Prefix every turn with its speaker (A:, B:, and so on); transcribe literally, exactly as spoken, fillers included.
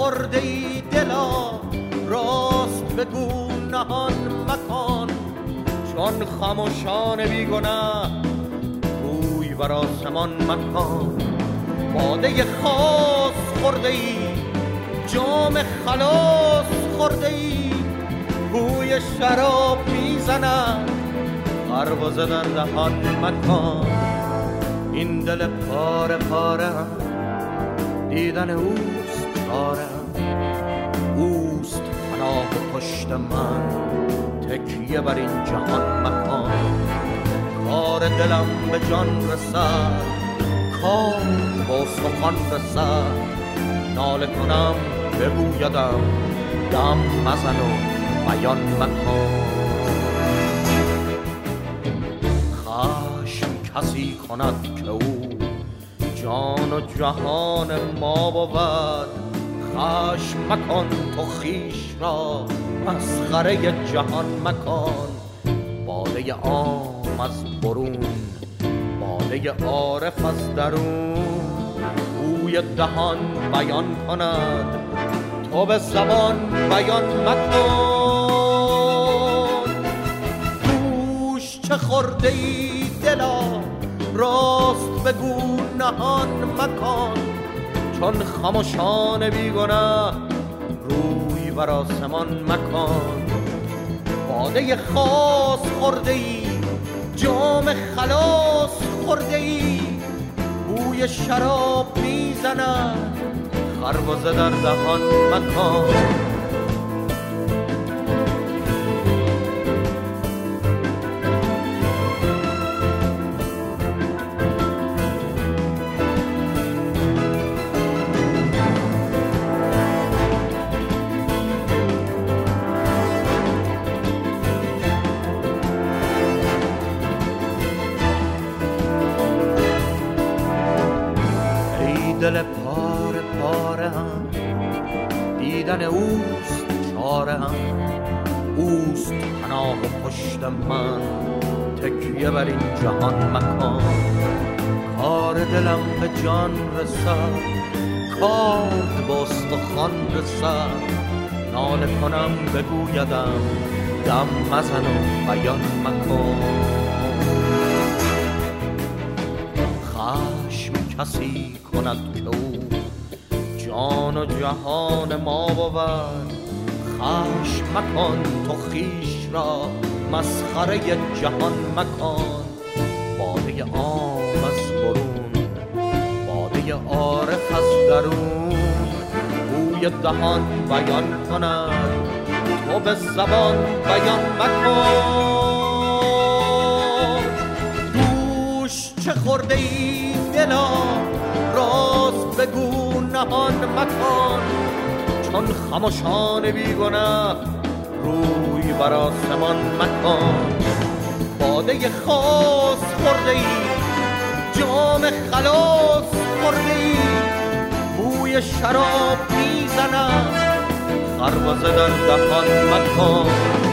A: خورده ای دلا، راست بگو نهان مکن، چون خموشان بیگناه روی بر آسمان مکن. باده خاص خورده ای، جام خلاص خورده ای، بوی شراب میزند، خربزه در دهان مکن. این دل پاره پاره هم دیدن اوست چاره، اوست پناه و پشت من، تکیه بر این جهان مکن. کار دلم به جان رسد، کار با سخن رسد، ناله کنم بگویدم دم مزن و بیان مکن. خشم کسی کند که او جان و جهان ما بود، خشم مکن تو خویش را، مسخره جهان مکن. باده عام از برون، باده عارف از درون، بوی دهان بیان کند، تو به زبان بیان مکن. گوش چه خورده ای دلا، راست بگو نهان مکن، چون خموشان بیگناه روی بر آسمان مکن. باده خاص خورده ای، جام خلاص خورده ای، بوی شراب میزند، خربزه در دهان مکن. دل پاره پاره هم دیدن اوست چاره هم، اوست پناه و پشت من، تکیه بر این جهان مکن. کار دلم به جان رسد، کار با استخوان رسد، ناله کنم بگویدم دم مزن و بیان مکن. خشم کسی کند که او جان و جهان ما بود، خشم مکن تو خویش را، مسخره جهان مکن. باده عام از برون، باده عارف از درون، بوی دهان بیان کند، تو به زبان بیان مکن. گوش چه خورده ای دلا، راست بگو نهان مکن، چون خموشان بیگناه روی بر آسمان مکن. باده خاص خورده ای، جام خلاص خورده ای، بوی شراب میزند، خربزه در دهان مکن.